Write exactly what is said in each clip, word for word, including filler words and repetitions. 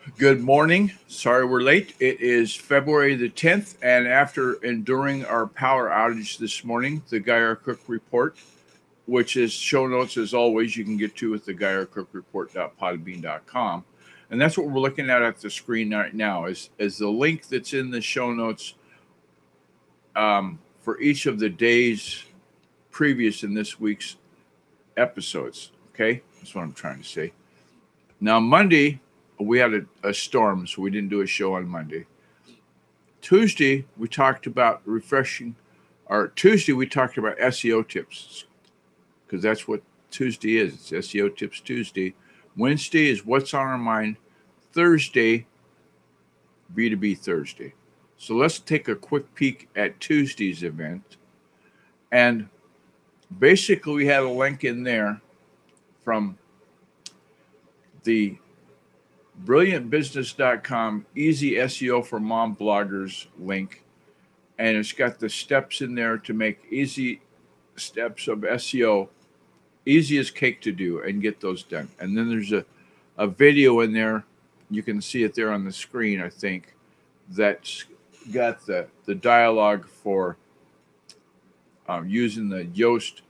Good morning. Sorry we're late. It is February the tenth, and after enduring our power outage this morning, the Guy R. Cook Report, which is show notes as always, you can get to with the guy r cook report dot podbean dot com. And that's what we're looking at at the screen right now is, is the link that's in the show notes um, for each of the days previous in this week's episodes. Okay? That's what I'm trying to say. Now, Monday, we had a, a storm, so we didn't do a show on Monday. Tuesday, we talked about refreshing, or Tuesday, we talked about S E O tips, because that's what Tuesday is. It's S E O Tips Tuesday. Wednesday is What's on Our Mind. Thursday, B two B Thursday. So let's take a quick peek at Tuesday's event. And basically, we had a link in there from the brilliant business dot com Easy S E O for Mom Bloggers link. And it's got the steps in there to make easy steps of S E O easy as cake to do and get those done. And then there's a, a video in there. You can see it there on the screen, I think, that's got the, the dialogue for um, using the Yoast,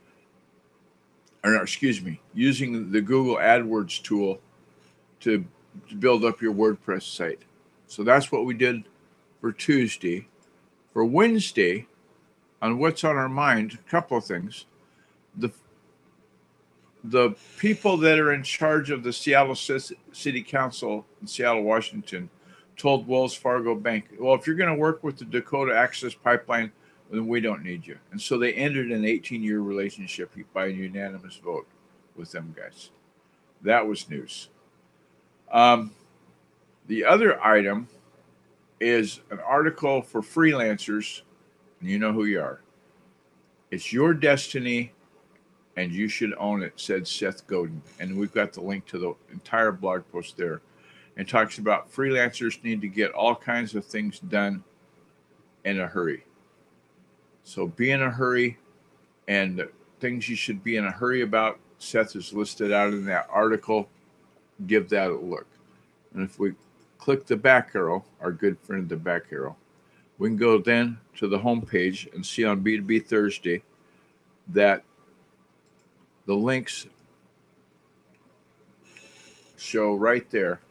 or no, excuse me, using the Google AdWords tool to, to build up your WordPress site. So that's what we did for Tuesday. For Wednesday, on What's on Our Mind, a couple of things. The the people that are in charge of the Seattle City Council in Seattle, Washington, told Wells Fargo Bank, well, if you're going to work with the Dakota Access Pipeline, then we don't need you. And so they ended an eighteen-year relationship by a unanimous vote with them guys. That was news. Um, the other item is an article for freelancers, and you know who you are. It's your destiny, and you should own it, said Seth Godin. And we've got the link to the entire blog post there. And talks about freelancers need to get all kinds of things done in a hurry. So be in a hurry, and things you should be in a hurry about, Seth is listed out in that article. Give that a look. And if we click the back arrow, our good friend the back arrow, we can go then to the home page and see on B two B Thursday that the links show right there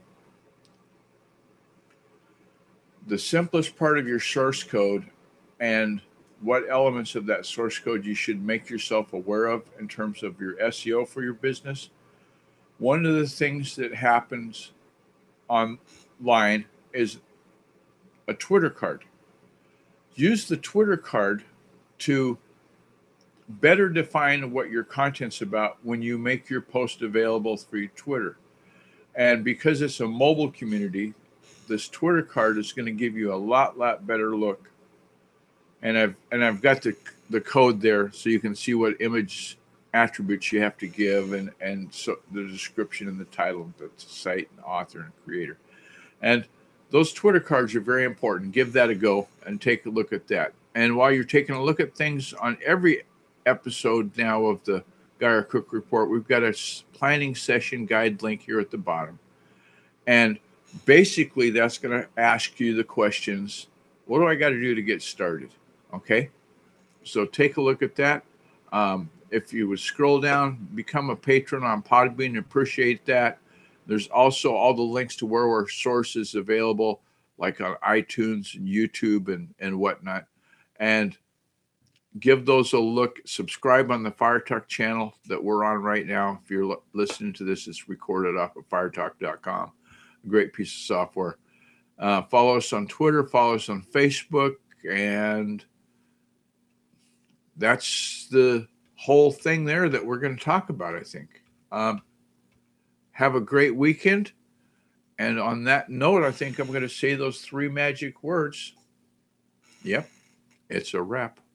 the simplest part of your source code and what elements of that source code you should make yourself aware of in terms of your S E O for your business. One of the things that happens online is a Twitter card. Use the Twitter card to better define what your content's about when you make your post available through Twitter. And because it's a mobile community, this Twitter card is going to give you a lot, lot better look. And I've and I've got the the code there so you can see what image attributes you have to give, and and so the description and the title of the site and author and creator. And those Twitter cards are very important. Give that a go and take a look at that. And while you're taking a look at things on every episode now of the Guy R. Cook Report, we've got a planning session guide link here at the bottom. And basically, that's going to ask you the questions, what do I got to do to get started? Okay? So take a look at that. Um, if you would scroll down, become a patron on Podbean, appreciate that. There's also all the links to where our sources available, like on iTunes and YouTube and, and whatnot. And give those a look. Subscribe on the FireTalk channel that we're on right now. If you're listening to this, it's recorded off of firetalk dot com. A great piece of software. Uh, follow us on Twitter. Follow us on Facebook. And that's the whole thing there that we're going to talk about, I think. Um, have a great weekend. And on that note, I think I'm going to say those three magic words. Yep, it's a wrap.